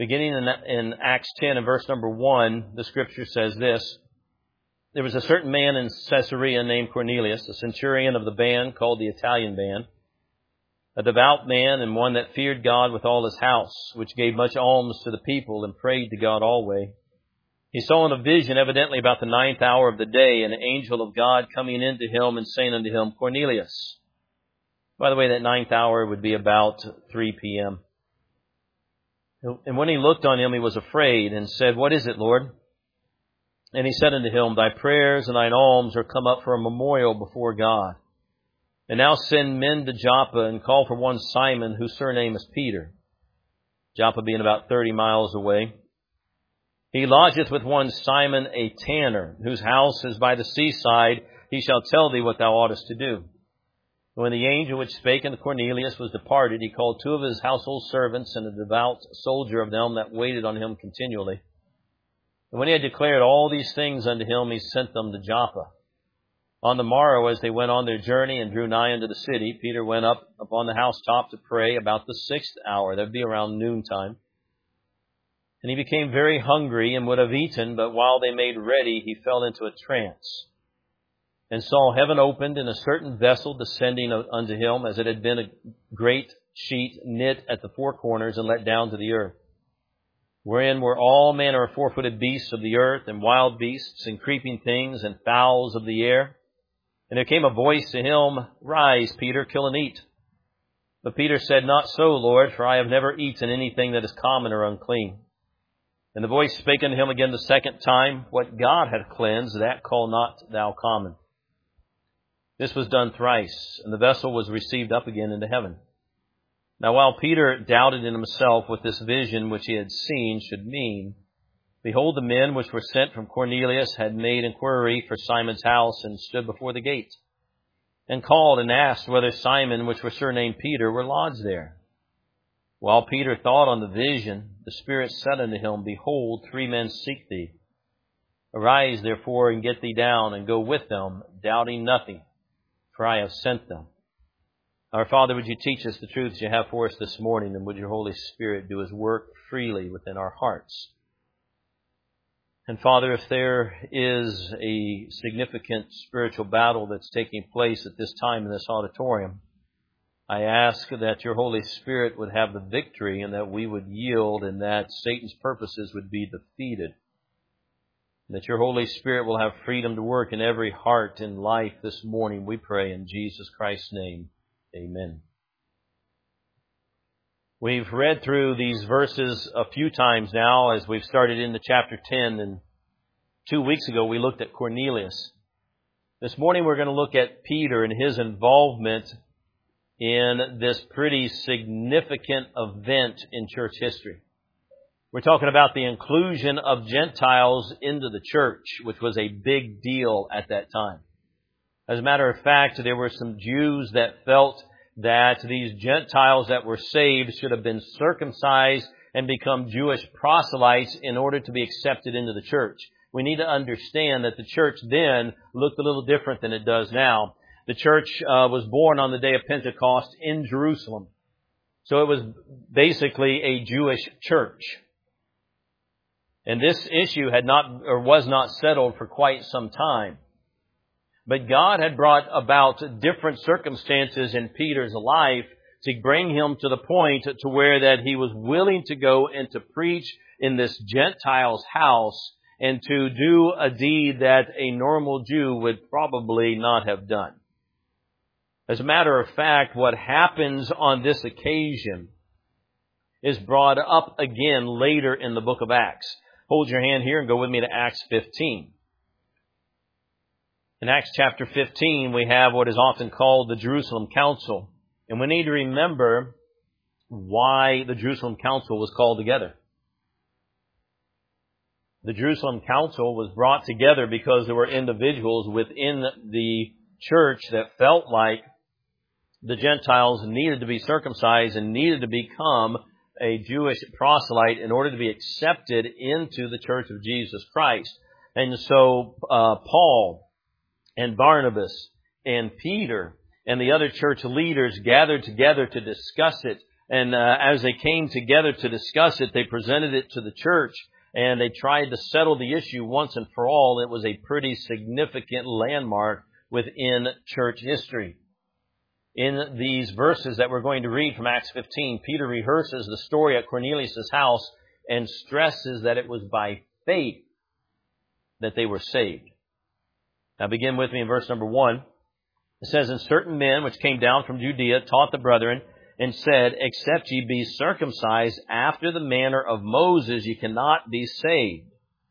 Beginning in Acts 10 and verse number 1, the Scripture says this: There was a certain man in Caesarea named Cornelius, a centurion of the band called the Italian band, a devout man and one that feared God with all his house, which gave much alms to the people and prayed to God always. He saw in a vision, evidently about the 9th hour of the day, an angel of God coming into him and saying unto him, Cornelius. By the way, that 9th hour would be about 3 p.m. And when he looked on him, he was afraid and said, What is it, Lord? And he said unto him, Thy prayers and thine alms are come up for a memorial before God. And now send men to Joppa and call for one Simon, whose surname is Peter. Joppa being about 30 miles away. He lodgeth with one Simon a tanner, whose house is by the seaside. He shall tell thee what thou oughtest to do. When the angel which spake unto Cornelius was departed, he called 2 of his household servants and a devout soldier of them that waited on him continually. And when he had declared all these things unto him, he sent them to Joppa. On the morrow, as they went on their journey and drew nigh unto the city, Peter went up upon the housetop to pray about the 6th hour. That would be around noontime. And he became very hungry and would have eaten, but while they made ready, he fell into a trance, and saw heaven opened and a certain vessel descending unto him, as it had been a great sheet knit at the 4 corners and let down to the earth, wherein were all manner of 4-footed beasts of the earth, and wild beasts, and creeping things, and fowls of the air. And there came a voice to him, Rise, Peter, kill and eat. But Peter said, Not so, Lord, for I have never eaten anything that is common or unclean. And the voice spake unto him again the 2nd time, What God hath cleansed, that call not thou common. This was done thrice, and the vessel was received up again into heaven. Now while Peter doubted in himself what this vision which he had seen should mean, behold, the men which were sent from Cornelius had made inquiry for Simon's house, and stood before the gate, and called and asked whether Simon, which was surnamed Peter, were lodged there. While Peter thought on the vision, the Spirit said unto him, Behold, 3 men seek thee. Arise, therefore, and get thee down, and go with them, doubting nothing, for I have sent them. Our Father, would you teach us the truths you have for us this morning, and would your Holy Spirit do his work freely within our hearts. And Father, if there is a significant spiritual battle that's taking place at this time in this auditorium, I ask that your Holy Spirit would have the victory, and that we would yield, and that Satan's purposes would be defeated. And that your Holy Spirit will have freedom to work in every heart and life this morning, we pray in Jesus Christ's name. Amen. We've read through these verses a few times now as we've started into chapter 10, and 2 weeks ago we looked at Cornelius. This morning we're going to look at Peter and his involvement in this pretty significant event in church history. We're talking about the inclusion of Gentiles into the church, which was a big deal at that time. As a matter of fact, there were some Jews that felt that these Gentiles that were saved should have been circumcised and become Jewish proselytes in order to be accepted into the church. We need to understand that the church then looked a little different than it does now. The church was born on the day of Pentecost in Jerusalem. So it was basically a Jewish church. And this issue was not settled for quite some time. But God had brought about different circumstances in Peter's life to bring him to the point to where that he was willing to go and to preach in this Gentile's house and to do a deed that a normal Jew would probably not have done. As a matter of fact, what happens on this occasion is brought up again later in the book of Acts. Hold your hand here and go with me to Acts 15. In Acts chapter 15, we have what is often called the Jerusalem Council. And we need to remember why the Jerusalem Council was called together. The Jerusalem Council was brought together because there were individuals within the church that felt like the Gentiles needed to be circumcised and needed to become a Jewish proselyte in order to be accepted into the church of Jesus Christ. And so Paul and Barnabas and Peter and the other church leaders gathered together to discuss it And as they came together to discuss it, they presented it to the church, and they tried to settle the issue once and for all. It was a pretty significant landmark within church history. In these verses that we're going to read from Acts 15, Peter rehearses the story at Cornelius' house and stresses that it was by faith that they were saved. Now begin with me in verse number 1. It says, "And certain men which came down from Judea taught the brethren, and said, Except ye be circumcised after the manner of Moses, ye cannot be saved."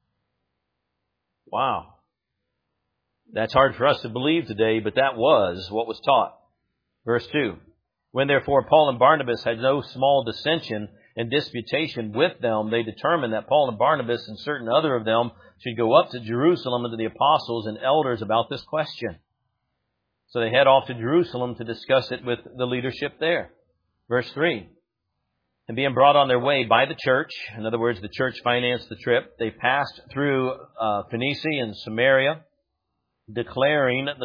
Wow. That's hard for us to believe today, but that was what was taught. Verse 2, "When therefore Paul and Barnabas had no small dissension and disputation with them, they determined that Paul and Barnabas and certain other of them should go up to Jerusalem unto the apostles and elders about this question." So they head off to Jerusalem to discuss it with the leadership there. Verse 3, "And being brought on their way by the church," in other words, the church financed the trip, "they passed through Phoenicia and Samaria, declaring the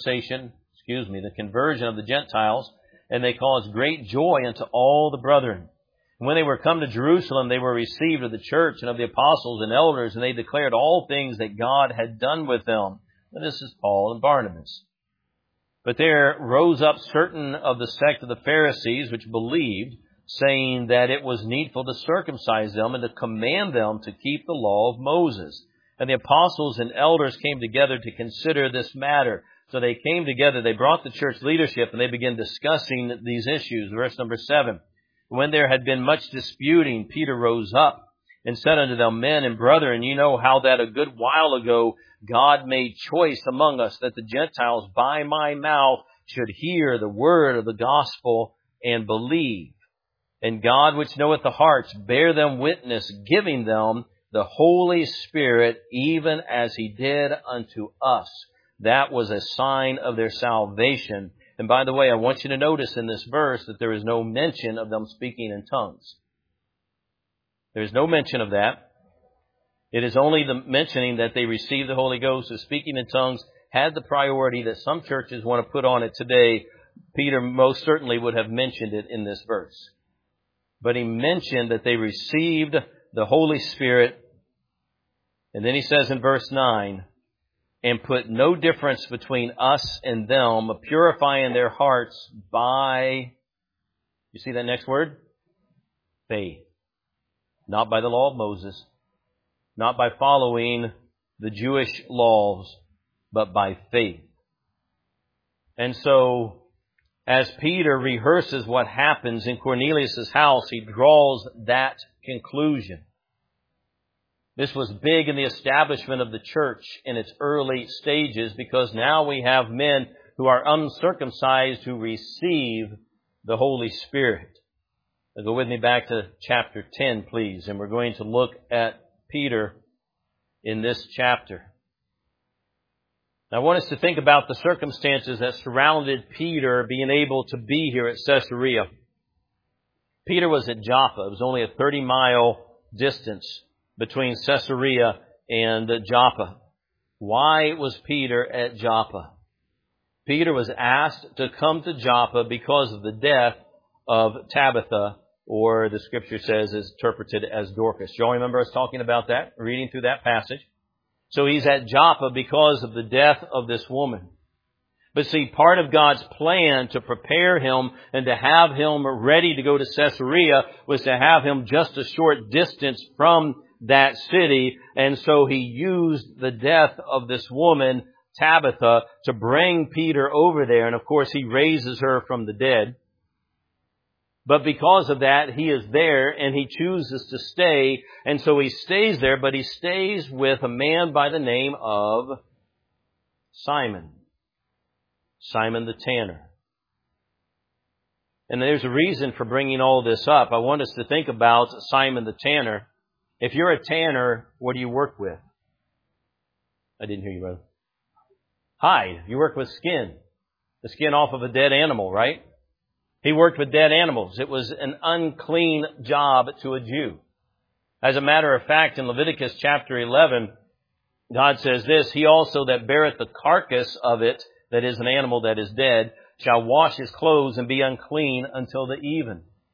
conversion of the Gentiles, and they caused great joy unto all the brethren. And when they were come to Jerusalem, they were received of the church and of the apostles and elders, and they declared all things that God had done with them." And this is Paul and Barnabas. "But there rose up certain of the sect of the Pharisees which believed, saying that it was needful to circumcise them and to command them to keep the law of Moses. And the apostles and elders came together to consider this matter." So they came together, they brought the church leadership, and they began discussing these issues. Verse number 7, "When there had been much disputing, Peter rose up and said unto them, Men and brethren, ye know how that a good while ago God made choice among us that the Gentiles by my mouth should hear the word of the gospel and believe. And God, which knoweth the hearts, bear them witness, giving them the Holy Spirit, even as He did unto us. That was a sign of their salvation." And by the way, I want you to notice in this verse that there is no mention of them speaking in tongues. There is no mention of that. It is only the mentioning that they received the Holy Ghost. So speaking in tongues had the priority that some churches want to put on it today. Peter most certainly would have mentioned it in this verse. But he mentioned that they received the Holy Spirit. And then he says in verse 9, "And put no difference between us and them, purifying their hearts by," you see that next word? Faith. Not by the law of Moses, not by following the Jewish laws, but by faith. And so, as Peter rehearses what happens in Cornelius' house, he draws that conclusion. This was big in the establishment of the church in its early stages, because now we have men who are uncircumcised who receive the Holy Spirit. Now go with me back to chapter 10, please, and we're going to look at Peter in this chapter. Now, I want us to think about the circumstances that surrounded Peter being able to be here at Caesarea. Peter was at Joppa. It was only a 30-mile distance between Caesarea and Joppa. Why was Peter at Joppa? Peter was asked to come to Joppa because of the death of Tabitha, or the scripture says is interpreted as Dorcas. Do you all remember us talking about that, reading through that passage? So he's at Joppa because of the death of this woman. But see, part of God's plan to prepare him and to have him ready to go to Caesarea was to have him just a short distance from that city. And so he used the death of this woman, Tabitha, to bring Peter over there. And of course, he raises her from the dead. But because of that, he is there and he chooses to stay. And so he stays there, but he stays with a man by the name of Simon the tanner. And there's a reason for bringing all this up. I want us to think about Simon the tanner. If you're a tanner, what do you work with? I didn't hear you, brother. Hide. You work with skin. The skin off of a dead animal, right? He worked with dead animals. It was an unclean job to a Jew. As a matter of fact, in Leviticus chapter 11, God says this, "He also that beareth the carcass of it, that is an animal that is dead, shall wash his clothes and be unclean until the even."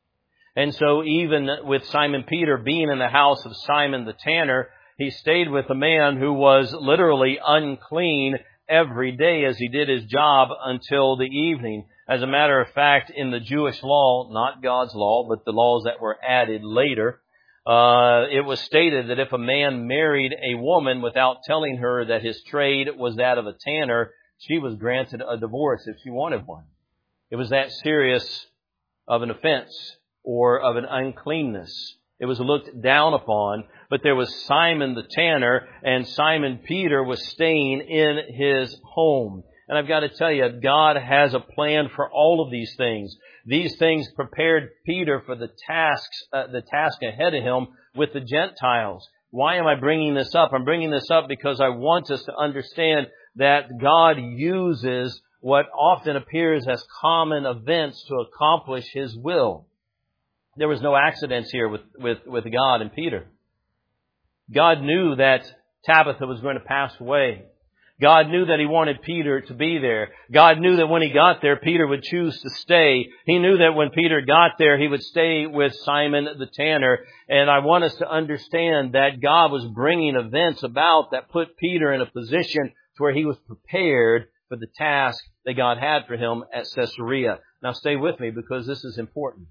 And so even with Simon Peter being in the house of Simon the tanner, he stayed with a man who was literally unclean every day as he did his job until the evening. As a matter of fact, in the Jewish law, not God's law, but the laws that were added later, it was stated that if a man married a woman without telling her that his trade was that of a tanner, she was granted a divorce if she wanted one. It was that serious of an offense or of an uncleanness. It was looked down upon, but there was Simon the tanner, and Simon Peter was staying in his home. And I've got to tell you, God has a plan for all of these things. These things prepared Peter for the task ahead of him with the Gentiles. Why am I bringing this up? I'm bringing this up because I want us to understand that God uses what often appears as common events to accomplish His will. There was no accidents here with God and Peter. God knew that Tabitha was going to pass away. God knew that He wanted Peter to be there. God knew that when he got there, Peter would choose to stay. He knew that when Peter got there, he would stay with Simon the tanner. And I want us to understand that God was bringing events about that put Peter in a position to where he was prepared for the task that God had for him at Caesarea. Now stay with me because this is important.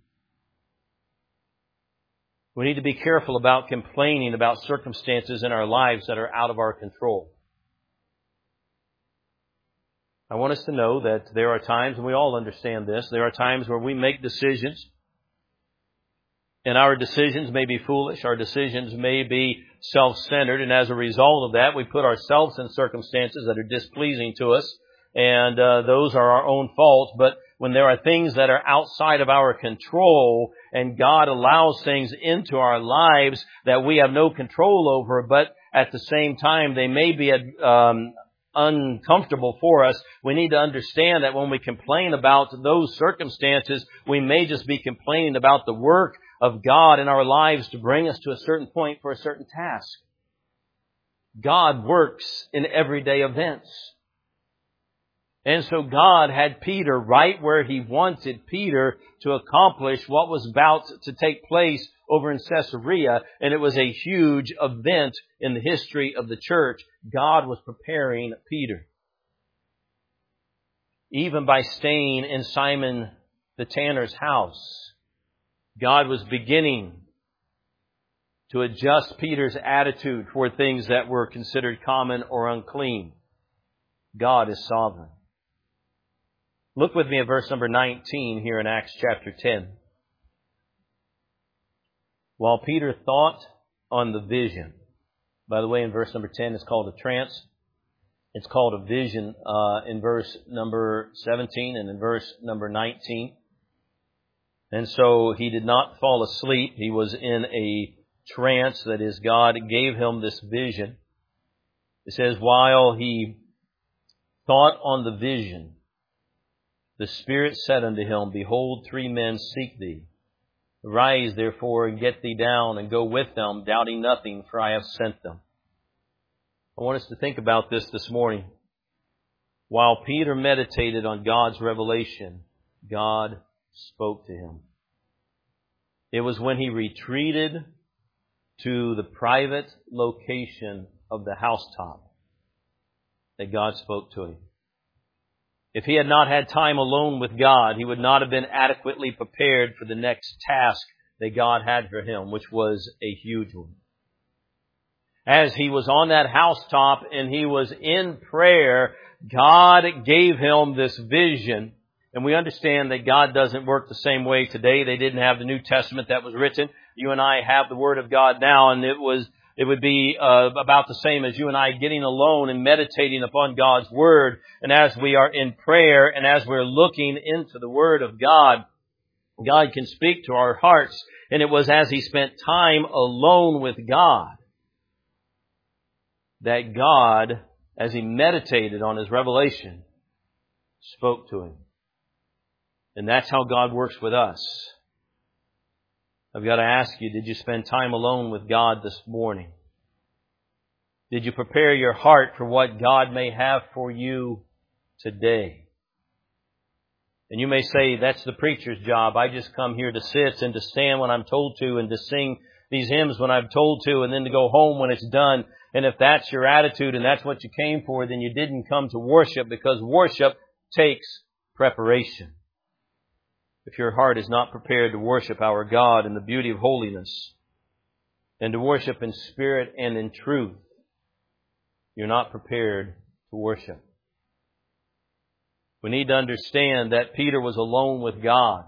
We need to be careful about complaining about circumstances in our lives that are out of our control. I want us to know that there are times, and we all understand this, there are times where we make decisions, and our decisions may be foolish, our decisions may be self-centered, and as a result of that, we put ourselves in circumstances that are displeasing to us, and those are our own faults. But when there are things that are outside of our control, and God allows things into our lives that we have no control over, but at the same time they may be uncomfortable for us, we need to understand that when we complain about those circumstances, we may just be complaining about the work of God in our lives to bring us to a certain point for a certain task. God works in everyday events. And so God had Peter right where He wanted Peter to accomplish what was about to take place over in Caesarea, and it was a huge event in the history of the church. God was preparing Peter. Even by staying in Simon the tanner's house, God was beginning to adjust Peter's attitude toward things that were considered common or unclean. God is sovereign. Look with me at verse number 19 here in Acts chapter 10. While Peter thought on the vision, by the way, in verse number 10 it's called a trance. It's called a vision in verse number 17 and in verse number 19. And so he did not fall asleep. He was in a trance. That is, God gave him this vision. It says, while he thought on the vision, the Spirit said unto him, behold, 3 men seek thee. Arise, therefore, and get thee down, and go with them, doubting nothing, for I have sent them. I want us to think about this morning. While Peter meditated on God's revelation, God spoke to him. It was when he retreated to the private location of the housetop that God spoke to him. If he had not had time alone with God, he would not have been adequately prepared for the next task that God had for him, which was a huge one. As he was on that housetop and he was in prayer, God gave him this vision. And we understand that God doesn't work the same way today. They didn't have the New Testament that was written. You and I have the Word of God now, and it would be about the same as you and I getting alone and meditating upon God's Word. And as we are in prayer and as we're looking into the Word of God, God can speak to our hearts. And it was as he spent time alone with God that God, as he meditated on his revelation, spoke to him. And that's how God works with us. I've got to ask you, did you spend time alone with God this morning? Did you prepare your heart for what God may have for you today? And you may say, that's the preacher's job. I just come here to sit and to stand when I'm told to and to sing these hymns when I'm told to and then to go home when it's done. And if that's your attitude and that's what you came for, then you didn't come to worship, because worship takes preparation. If your heart is not prepared to worship our God in the beauty of holiness and to worship in spirit and in truth, you're not prepared to worship. We need to understand that Peter was alone with God.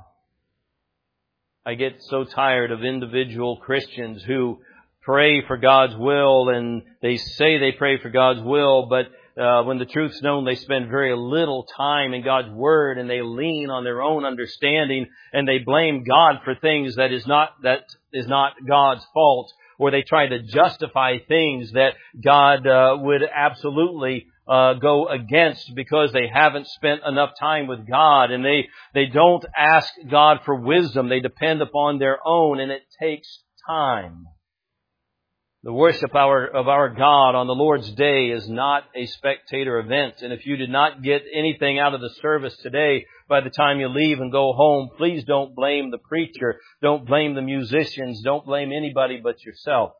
I get so tired of individual Christians who pray for God's will, and they say they pray for God's will, but when the truth's known, they spend very little time in God's Word, and they lean on their own understanding, and they blame God for things that is not God's fault, or they try to justify things that God would absolutely go against because they haven't spent enough time with God, and they don't ask God for wisdom. They depend upon their own, and it takes time. The worship of our God on the Lord's Day is not a spectator event. And if you did not get anything out of the service today, by the time you leave and go home, please don't blame the preacher. Don't blame the musicians. Don't blame anybody but yourself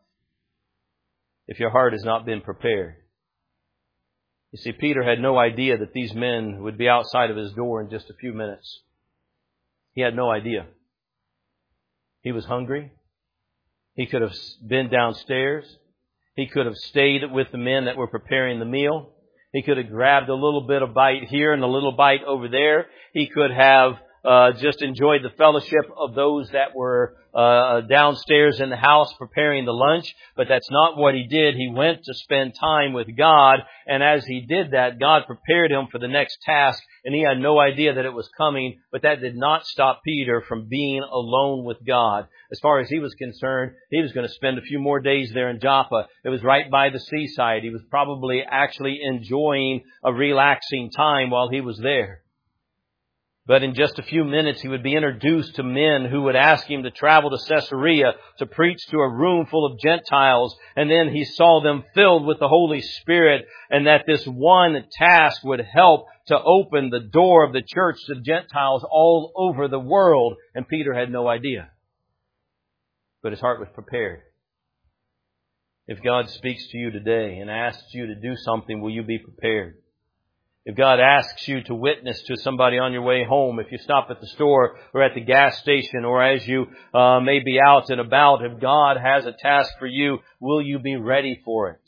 if your heart has not been prepared. You see, Peter had no idea that these men would be outside of his door in just a few minutes. He had no idea. He was hungry. He could have been downstairs. He could have stayed with the men that were preparing the meal. He could have grabbed a little bit of bite here and a little bite over there. He could have just enjoyed the fellowship of those that were downstairs in the house preparing the lunch. But that's not what he did. He went to spend time with God. And as he did that, God prepared him for the next task. And he had no idea that it was coming. But that did not stop Peter from being alone with God. As far as he was concerned, he was going to spend a few more days there in Joppa. It was right by the seaside. He was probably actually enjoying a relaxing time while he was there. But in just a few minutes, he would be introduced to men who would ask him to travel to Caesarea to preach to a room full of Gentiles. And then he saw them filled with the Holy Spirit, and that this one task would help to open the door of the church to Gentiles all over the world. And Peter had no idea. But his heart was prepared. If God speaks to you today and asks you to do something, will you be prepared? If God asks you to witness to somebody on your way home, if you stop at the store or at the gas station, or as you may be out and about, if God has a task for you, will you be ready for it?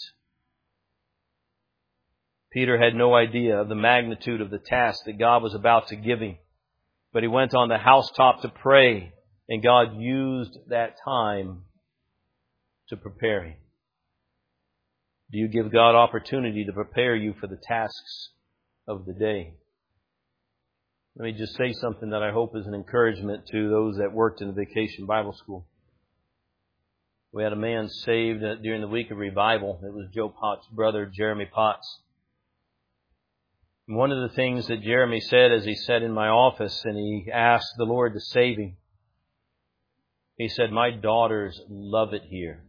Peter had no idea of the magnitude of the task that God was about to give him. But he went on the housetop to pray, and God used that time to prepare him. Do you give God opportunity to prepare you for the tasks of the day? Let me just say something that I hope is an encouragement to those that worked in the Vacation Bible School. We had a man saved during the week of revival. It was Joe Potts' brother, Jeremy Potts. And one of the things that Jeremy said as he sat in my office and he asked the Lord to save him, he said, "My daughters love it here."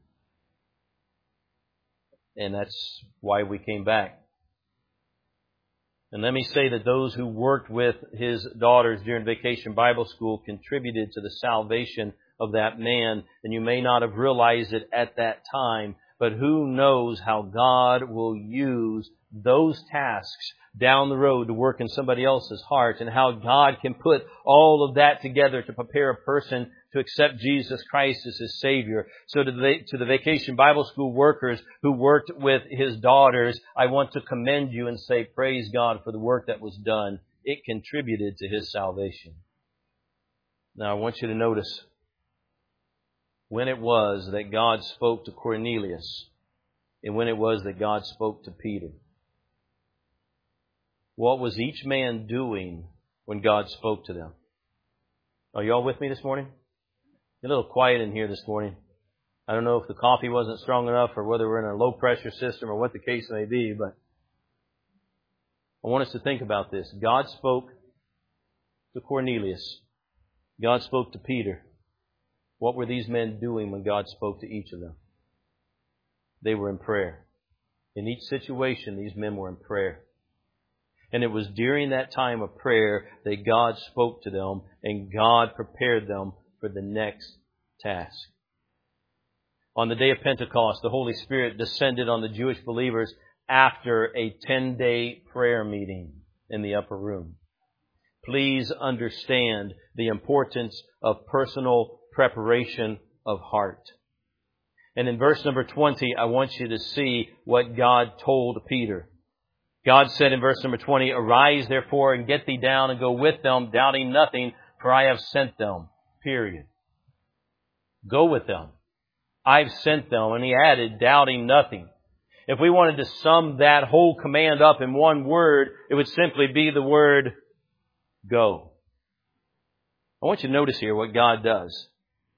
And that's why we came back. And let me say that those who worked with his daughters during Vacation Bible School contributed to the salvation of that man. And you may not have realized it at that time, but who knows how God will use those tasks down the road to work in somebody else's heart, and how God can put all of that together to prepare a person to accept Jesus Christ as his Savior. So to the Vacation Bible School workers who worked with his daughters, I want to commend you and say, praise God for the work that was done. It contributed to his salvation. Now I want you to notice when it was that God spoke to Cornelius and when it was that God spoke to Peter. What was each man doing when God spoke to them? Are you all with me this morning? A little quiet in here this morning. I don't know if the coffee wasn't strong enough or whether we're in a low pressure system or what the case may be, but I want us to think about this. God spoke to Cornelius. God spoke to Peter. What were these men doing when God spoke to each of them? They were in prayer. In each situation, these men were in prayer. And it was during that time of prayer that God spoke to them and God prepared them for the next task. On the day of Pentecost, the Holy Spirit descended on the Jewish believers after a 10-day prayer meeting in the upper room. Please understand the importance of personal preparation of heart. And in verse number 20, I want you to see what God told Peter. God said in verse number 20, "Arise therefore and get thee down and go with them, doubting nothing, for I have sent them." Period. Go with them. I've sent them. And he added, doubting nothing. If we wanted to sum that whole command up in one word, it would simply be the word go. I want you to notice here what God does.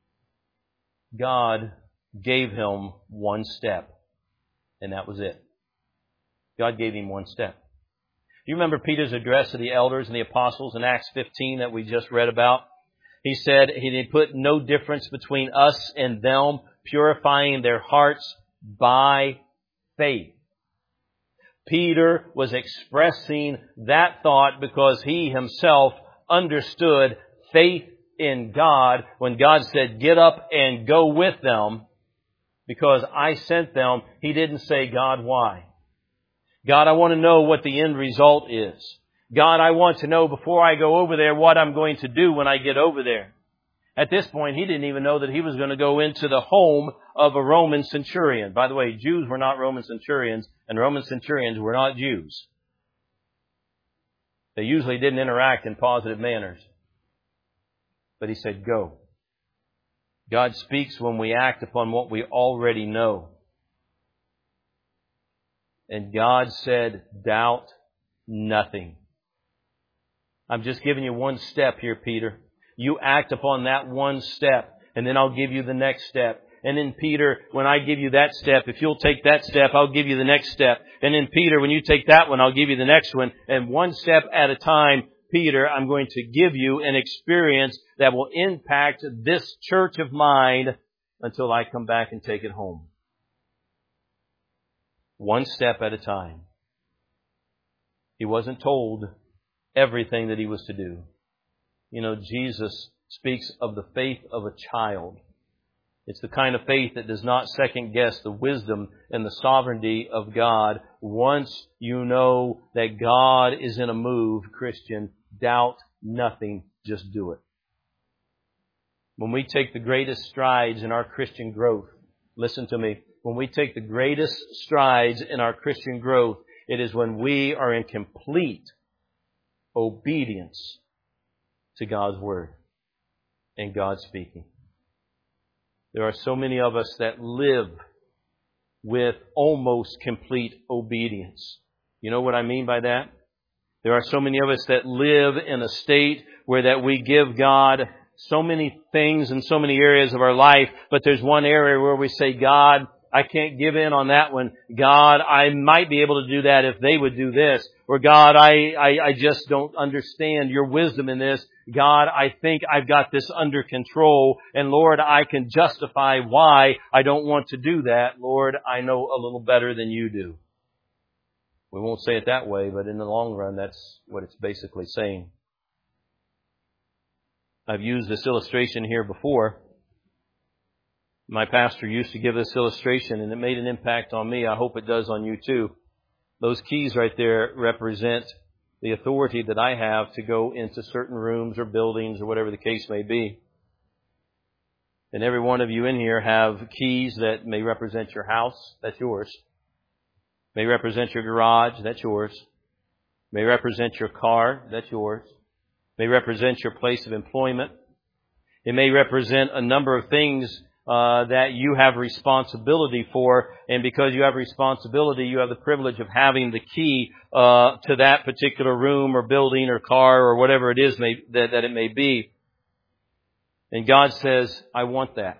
God gave him one step, and that was it. God gave him one step. Do you remember Peter's address to the elders and the apostles in Acts 15 that we just read about? He said he put no difference between us and them, purifying their hearts by faith. Peter was expressing that thought because he himself understood faith in God when God said, "Get up and go with them because I sent them." He didn't say, "God, why? God, I want to know what the end result is. God, I want to know before I go over there what I'm going to do when I get over there." At this point, he didn't even know that he was going to go into the home of a Roman centurion. By the way, Jews were not Roman centurions, and Roman centurions were not Jews. They usually didn't interact in positive manners. But he said, "Go." God speaks when we act upon what we already know. And God said, doubt nothing. I'm just giving you one step here, Peter. You act upon that one step, and then I'll give you the next step. And then Peter, when I give you that step, if you'll take that step, I'll give you the next step. And then Peter, when you take that one, I'll give you the next one. And one step at a time, Peter, I'm going to give you an experience that will impact this church of mine until I come back and take it home. One step at a time. He wasn't told everything that he was to do. You know, Jesus speaks of the faith of a child. It's the kind of faith that does not second guess the wisdom and the sovereignty of God. Once you know that God is in a move, Christian, doubt nothing, just do it. When we take the greatest strides in our Christian growth, listen to me, when we take the greatest strides in our Christian growth, it is when we are in complete obedience to God's Word and God speaking. There are so many of us that live with almost complete obedience. You know what I mean by that? There are so many of us that live in a state where that we give God so many things in so many areas of our life, but there's one area where we say, "God, I can't give in on that one. God, I might be able to do that if they would do this." Or, "God, I just don't understand your wisdom in this. God, I think I've got this under control. And Lord, I can justify why I don't want to do that. Lord, I know a little better than you do." We won't say it that way, but in the long run, that's what it's basically saying. I've used this illustration here before. My pastor used to give this illustration, and it made an impact on me. I hope it does on you too. Those keys right there represent the authority that I have to go into certain rooms or buildings or whatever the case may be. And every one of you in here have keys that may represent your house. That's yours. May represent your garage. That's yours. May represent your car. That's yours. May represent your place of employment. It may represent a number of things that you have responsibility for, and because you have responsibility, you have the privilege of having the key to that particular room or building or car or whatever it is that it may be. And God says, "I want that.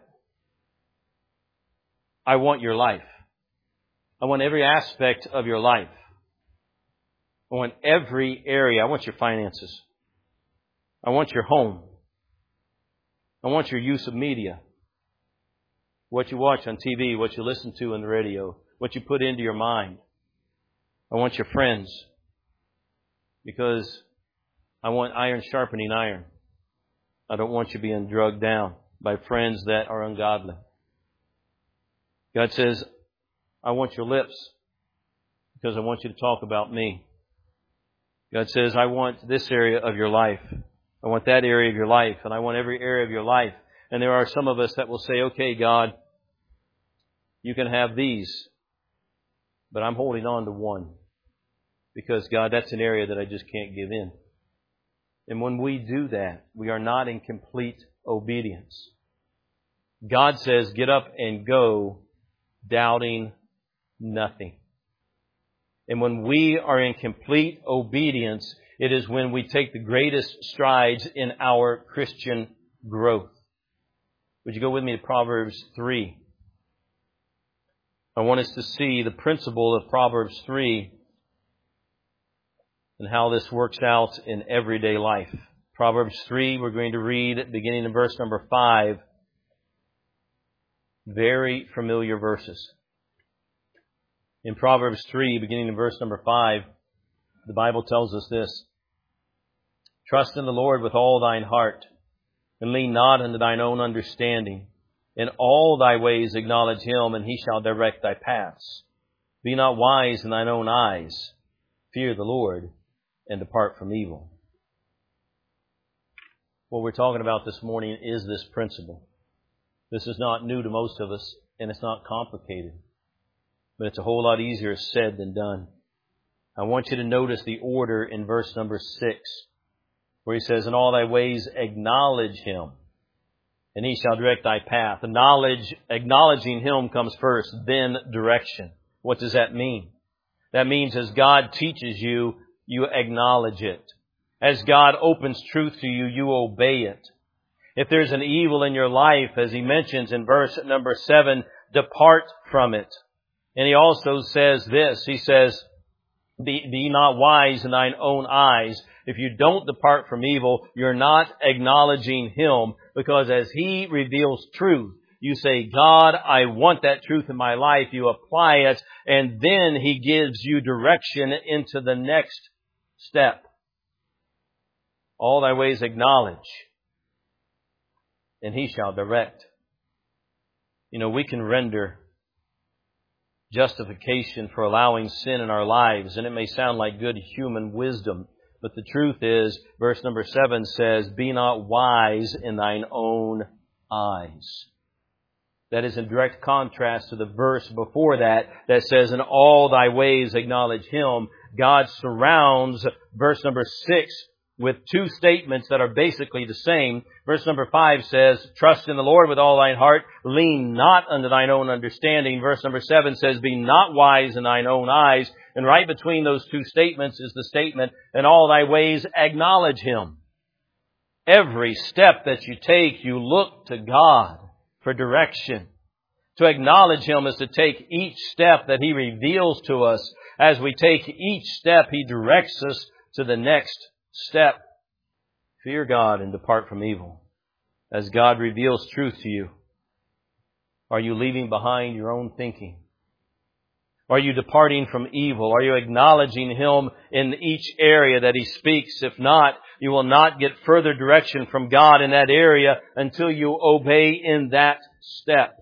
I want your life. I want every aspect of your life. I want every area. I want your finances. I want your home. I want your use of media. What you watch on TV, what you listen to on the radio, what you put into your mind. I want your friends. because I want iron sharpening iron. I don't want you being drugged down by friends that are ungodly. God says, I want your lips because I want you to talk about me. God says, I want this area of your life. I want that area of your life. And I want every area of your life. And there are some of us that will say, okay, God, you can have these, but I'm holding on to one. Because, God, that's an area that I just can't give in. And when we do that, we are not in complete obedience. God says, get up and go, doubting nothing. And when we are in complete obedience, it is when we take the greatest strides in our Christian growth. Would you go with me to Proverbs 3? I want us to see the principle of Proverbs 3 and how this works out in everyday life. Proverbs 3, we're going to read beginning in verse number 5. Very familiar verses. In Proverbs 3, beginning in verse number 5, the Bible tells us this. Trust in the Lord with all thine heart, and lean not unto thine own understanding. In all thy ways acknowledge him, and he shall direct thy paths. Be not wise in thine own eyes. Fear the Lord, and depart from evil. What we're talking about this morning is this principle. This is not new to most of us, and it's not complicated. But it's a whole lot easier said than done. I want you to notice the order in verse number 6, where he says, in all thy ways acknowledge him, and he shall direct thy path. Acknowledging him comes first, then direction. What does that mean? That means as God teaches you, you acknowledge it. As God opens truth to you, you obey it. If there's an evil in your life, as he mentions in verse number 7, depart from it. And he also says this, he says, be not wise in thine own eyes. If you don't depart from evil, you're not acknowledging him, because as he reveals truth, you say, God, I want that truth in my life. You apply it, and then he gives you direction into the next step. All thy ways acknowledge, and he shall direct. You know, we can render justification for allowing sin in our lives, and it may sound like good human wisdom, but the truth is, verse number 7 says, be not wise in thine own eyes. That is in direct contrast to the verse before that says, in all thy ways acknowledge him. God surrounds verse number 6 with two statements that are basically the same. Verse number 5 says, trust in the Lord with all thine heart, lean not unto thine own understanding. Verse number 7 says, be not wise in thine own eyes. And right between those two statements is the statement, in all thy ways acknowledge him. Every step that you take, you look to God for direction. To acknowledge him is to take each step that he reveals to us. As we take each step, he directs us to the next step. Fear God and depart from evil. As God reveals truth to you, are you leaving behind your own thinking? Are you departing from evil? Are you acknowledging him in each area that he speaks? If not, you will not get further direction from God in that area until you obey in that step.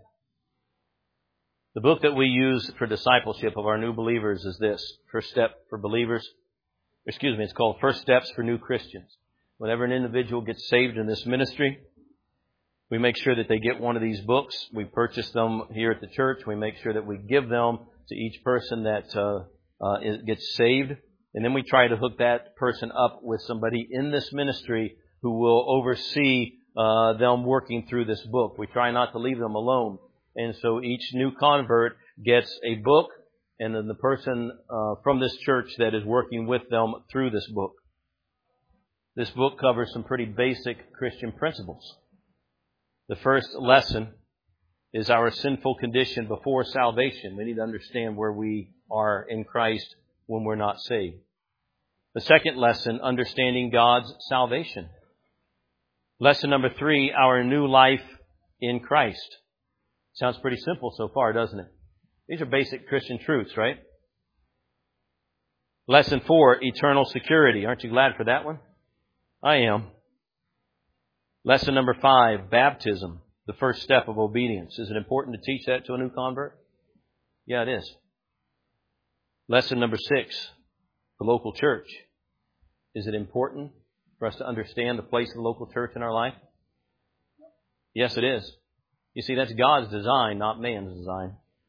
The book that we use for discipleship of our new believers is this. First Step for Believers. It's called First Steps for New Christians. Whenever an individual gets saved in this ministry, we make sure that they get one of these books. We purchase them here at the church. We make sure that we give them to each person that gets saved. And then we try to hook that person up with somebody in this ministry who will oversee them working through this book. We try not to leave them alone. And so each new convert gets a book, and then the person from this church that is working with them through this book. This book covers some pretty basic Christian principles. The first lesson is our sinful condition before salvation. We need to understand where we are in Christ when we're not saved. The second lesson, understanding God's salvation. Lesson number 3, our new life in Christ. Sounds pretty simple so far, doesn't it? These are basic Christian truths, right? Lesson 4, eternal security. Aren't you glad for that one? I am. Lesson number 5, baptism, the first step of obedience. Is it important to teach that to a new convert? Yeah, it is. Lesson number 6, the local church. Is it important for us to understand the place of the local church in our life? Yes, it is. You see, that's God's design, not man's design.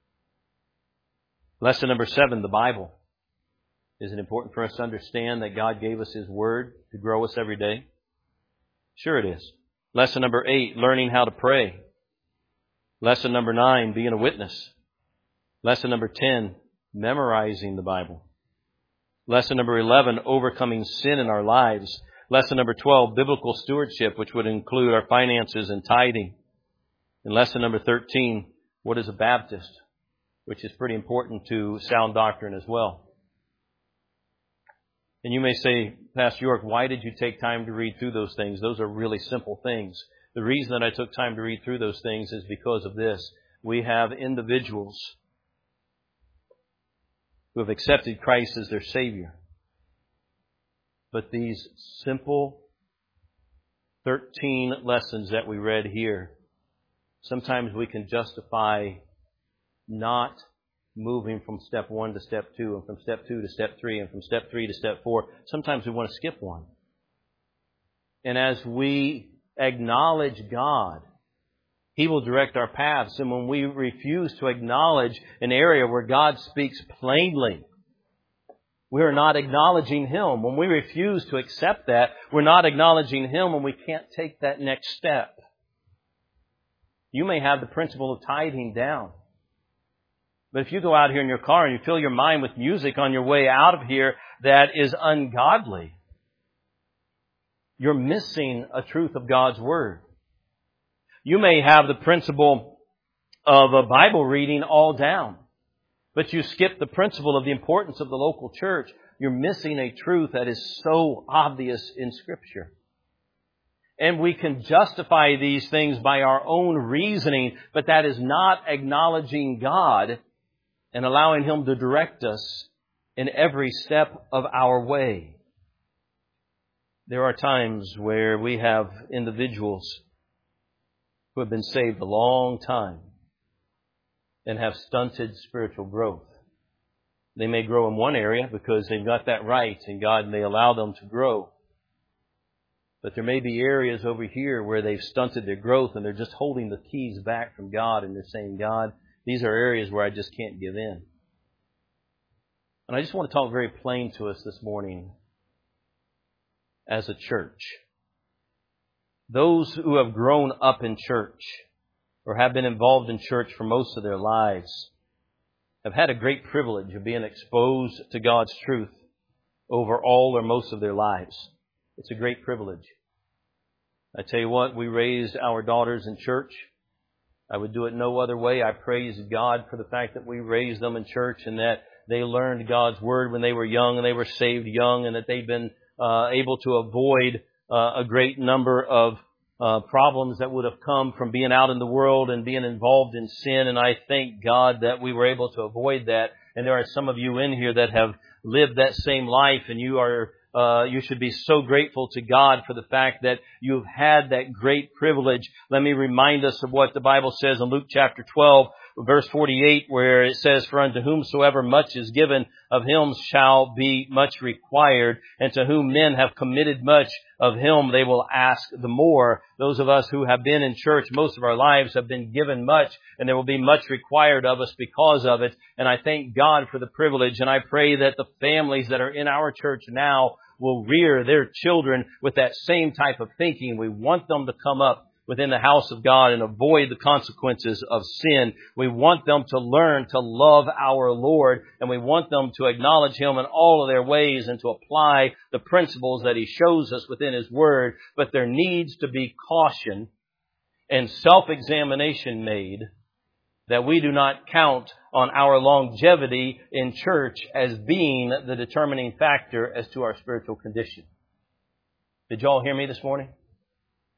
Lesson number 7, the Bible. Is it important for us to understand that God gave us His Word to grow us every day? Sure it is. Lesson number 8, learning how to pray. Lesson number 9, being a witness. Lesson number 10, memorizing the Bible. Lesson number 11, overcoming sin in our lives. Lesson number 12, biblical stewardship, which would include our finances and tithing. And lesson number 13, what is a Baptist? Which is pretty important to sound doctrine as well. And you may say, Pastor York, why did you take time to read through those things? Those are really simple things. The reason that I took time to read through those things is because of this. We have individuals who have accepted Christ as their Savior. But these simple 13 lessons that we read here, sometimes we can justify not moving from step 1 to step 2, and from step 2 to step 3, and from step 3 to step 4. Sometimes we want to skip one. And as we acknowledge God, He will direct our paths. And when we refuse to acknowledge an area where God speaks plainly, we are not acknowledging Him. When we refuse to accept that, we're not acknowledging Him, and we can't take that next step. You may have the principle of tithing down. But if you go out here in your car and you fill your mind with music on your way out of here that is ungodly, you're missing a truth of God's Word. You may have the principle of a Bible reading all down, but you skip the principle of the importance of the local church. You're missing a truth that is so obvious in Scripture. And we can justify these things by our own reasoning, but that is not acknowledging God and allowing Him to direct us in every step of our way. There are times where we have individuals who have been saved a long time and have stunted spiritual growth. They may grow in one area because they've got that right and God may allow them to grow. But there may be areas over here where they've stunted their growth and they're just holding the keys back from God and they're saying, God, these are areas where I just can't give in. And I just want to talk very plain to us this morning as a church. Those who have grown up in church or have been involved in church for most of their lives have had a great privilege of being exposed to God's truth over all or most of their lives. It's a great privilege. I tell you what, we raised our daughters in church. I would do it no other way. I praise God for the fact that we raised them in church and that they learned God's Word when they were young and they were saved young and that they've been able to avoid a great number of problems that would have come from being out in the world and being involved in sin. And I thank God that we were able to avoid that. And there are some of you in here that have lived that same life, and you should be so grateful to God for the fact that you've had that great privilege. Let me remind us of what the Bible says in Luke chapter 12, verse 48, where it says, For unto whomsoever much is given, of him shall be much required, and to whom men have committed much, of him they will ask the more. Those of us who have been in church most of our lives have been given much, and there will be much required of us because of it. And I thank God for the privilege, and I pray that the families that are in our church now will rear their children with that same type of thinking. We want them to come up within the house of God and avoid the consequences of sin. We want them to learn to love our Lord, and we want them to acknowledge Him in all of their ways and to apply the principles that He shows us within His Word. But there needs to be caution and self-examination made that we do not count on our longevity in church as being the determining factor as to our spiritual condition. Did y'all hear me this morning?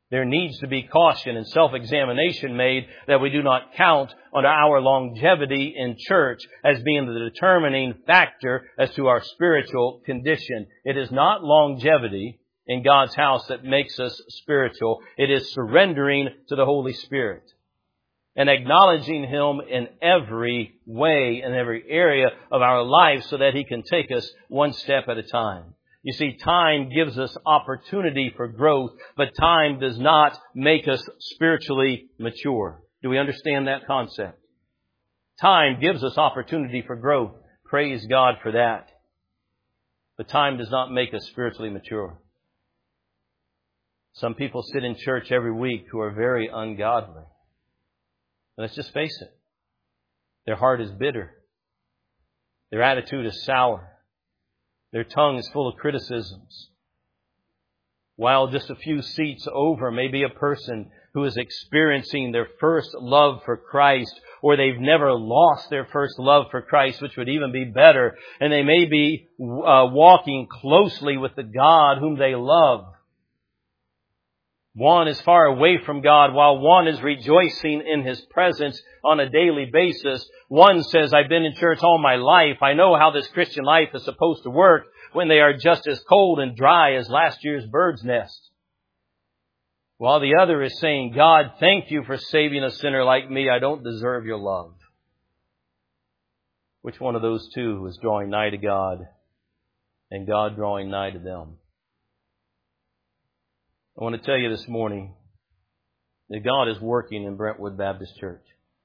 There needs to be caution and self-examination made that we do not count on our longevity in church as being the determining factor as to our spiritual condition. It is not longevity in God's house that makes us spiritual. It is surrendering to the Holy Spirit and acknowledging Him in every way, in every area of our life so that He can take us one step at a time. You see, time gives us opportunity for growth, but time does not make us spiritually mature. Do we understand that concept? Time gives us opportunity for growth. Praise God for that. But time does not make us spiritually mature. Some people sit in church every week who are very ungodly. Let's just face it. Their heart is bitter. Their attitude is sour. Their tongue is full of criticisms. While just a few seats over may be a person who is experiencing their first love for Christ, or they've never lost their first love for Christ, which would even be better, and they may be walking closely with the God whom they love. One is far away from God while one is rejoicing in His presence on a daily basis. One says, I've been in church all my life. I know how this Christian life is supposed to work, when they are just as cold and dry as last year's bird's nest. While the other is saying, God, thank you for saving a sinner like me. I don't deserve your love. Which one of those two is drawing nigh to God and God drawing nigh to them? I want to tell you this morning that God is working in Brentwood Baptist Church.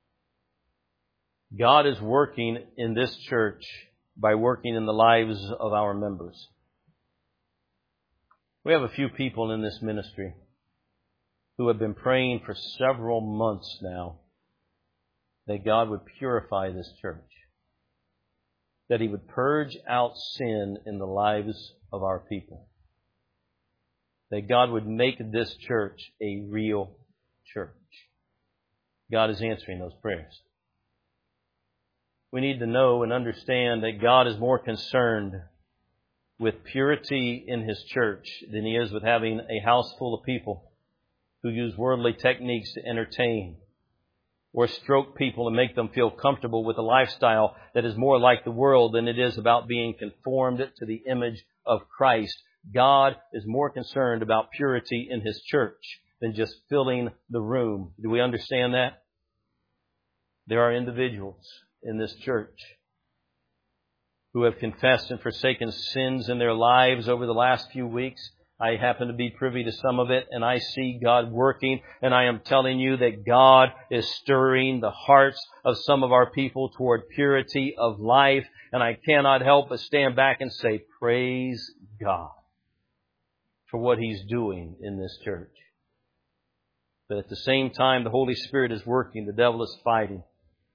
God is working in this church by working in the lives of our members. We have a few people in this ministry who have been praying for several months now that God would purify this church, that He would purge out sin in the lives of our people, that God would make this church a real church. God is answering those prayers. We need to know and understand that God is more concerned with purity in His church than He is with having a house full of people who use worldly techniques to entertain or stroke people and make them feel comfortable with a lifestyle that is more like the world than it is about being conformed to the image of Christ. God is more concerned about purity in His church than just filling the room. Do we understand that? There are individuals in this church who have confessed and forsaken sins in their lives over the last few weeks. I happen to be privy to some of it, and I see God working, and I am telling you that God is stirring the hearts of some of our people toward purity of life, and I cannot help but stand back and say, praise God for what He's doing in this church. But at the same time, the Holy Spirit is working, the devil is fighting.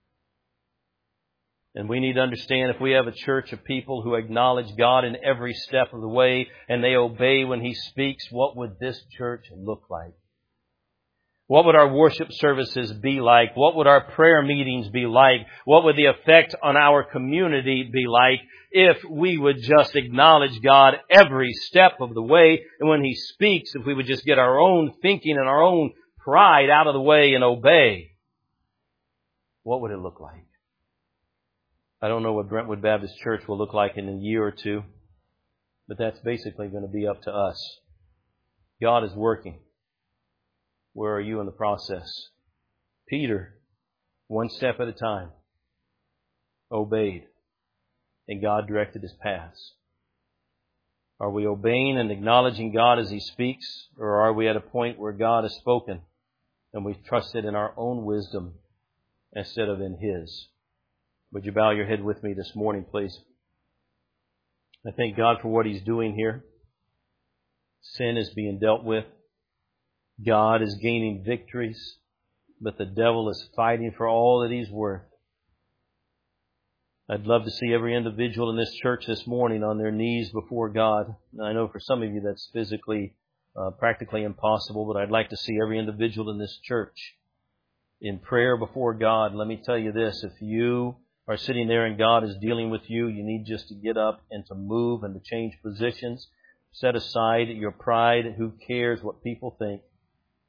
And we need to understand, if we have a church of people who acknowledge God in every step of the way and they obey when He speaks, what would this church look like? What would our worship services be like? What would our prayer meetings be like? What would the effect on our community be like if we would just acknowledge God every step of the way? And when He speaks, if we would just get our own thinking and our own pride out of the way and obey, what would it look like? I don't know what Brentwood Baptist Church will look like in a year or two, but that's basically going to be up to us. God is working. Where are you in the process? Peter, one step at a time, obeyed, and God directed his paths. Are we obeying and acknowledging God as He speaks, or are we at a point where God has spoken and we've trusted in our own wisdom instead of in His? Would you bow your head with me this morning, please? I thank God for what He's doing here. Sin is being dealt with. God is gaining victories, but the devil is fighting for all that he's worth. I'd love to see every individual in this church this morning on their knees before God. And I know for some of you that's physically, practically impossible, but I'd like to see every individual in this church in prayer before God. Let me tell you this, if you are sitting there and God is dealing with you, you need just to get up and to move and to change positions. Set aside your pride. Who cares what people think?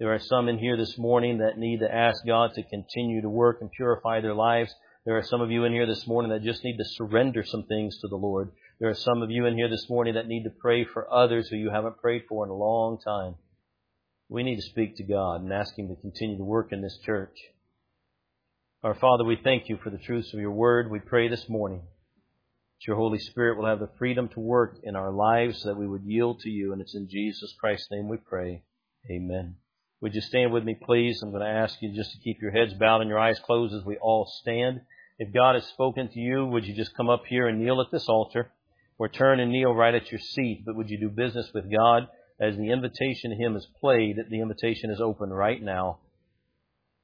There are some in here this morning that need to ask God to continue to work and purify their lives. There are some of you in here this morning that just need to surrender some things to the Lord. There are some of you in here this morning that need to pray for others who you haven't prayed for in a long time. We need to speak to God and ask Him to continue to work in this church. Our Father, we thank You for the truths of Your Word. We pray this morning that Your Holy Spirit will have the freedom to work in our lives, so that we would yield to You. And it's in Jesus Christ's name we pray. Amen. Would you stand with me, please? I'm going to ask you just to keep your heads bowed and your eyes closed as we all stand. If God has spoken to you, would you just come up here and kneel at this altar, or turn and kneel right at your seat? But would you do business with God? As the invitation to Him is played, the invitation is open right now.